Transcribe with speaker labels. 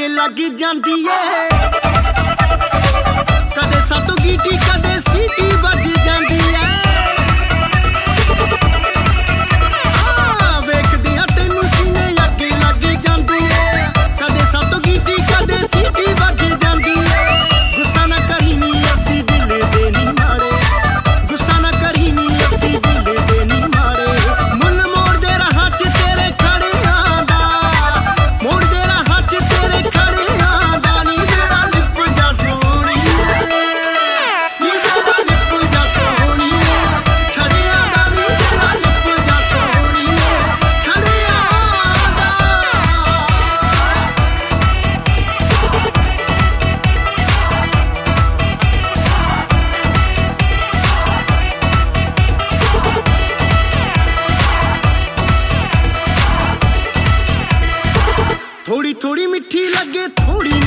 Speaker 1: ਲੱਗ ਜਾਂਦੀ ਏ। ਕਦੇ ਸਾਤੋਂ ਗੀਟੀ ਕਦੇ ਸੀਟੀ ਵੱਜ ਜਾਂਦੀ ਏ। ਵੇਖਦਿਆਂ ਤੈਨੂੰ ਸੀਨੇ ਅੱਗ ਲੱਗ ਜਾਂਦੀ ਏ। ਕਦੇ ਸਾਤੋਂ ਗੀਟੀ ਕਦੇ ਸੀਟੀ ਵੱਜ ਜਾਂਦੀ ਏ। ਗੁੱਸਾ ਨਾ ਕਰੀ ਨੀ ਅਸੀਂ ਦਿਲ ਦੇ ਨੀ ਮਾੜੇ। ਗੁੱਸਾ ਨਾ ਕਰੀ ਨੀ ਅਸੀਂ ਦਿਲ ਦੇ ਨੀ ਮਾੜੇ। ਮੁੱਲ ਮੋੜਦੇ ਰਾਹਾਂ 'ਚ ਤੇਰੇ ਖੜਿਆਂ ਦਾ। ਮੋੜਦੇ ਰਾਹਾਂ 'ਚ ਤੇਰੇ ਖੜਿਆਂ ਦਾ। ਨੀ ਮੇਰਾ ਲਿਪ ਜਾ ਸੋਹਣੀਏ, ਨੀ ਮੇਰਾ ਲਿਪ ਜਾ ਸੋਹਣੀਏ। ਛੜਿਆਂ ਦਾ ਨੀ ਮੇਰਾ ਲਿਪ ਜਾ ਸੋਹਣੀਏ। ਛੜਿਆਂ ਦਾ ਥੋੜੀ ਥੋੜੀ ਮਿੱਠੀ ਲੱਗੇ ਥੋੜੀ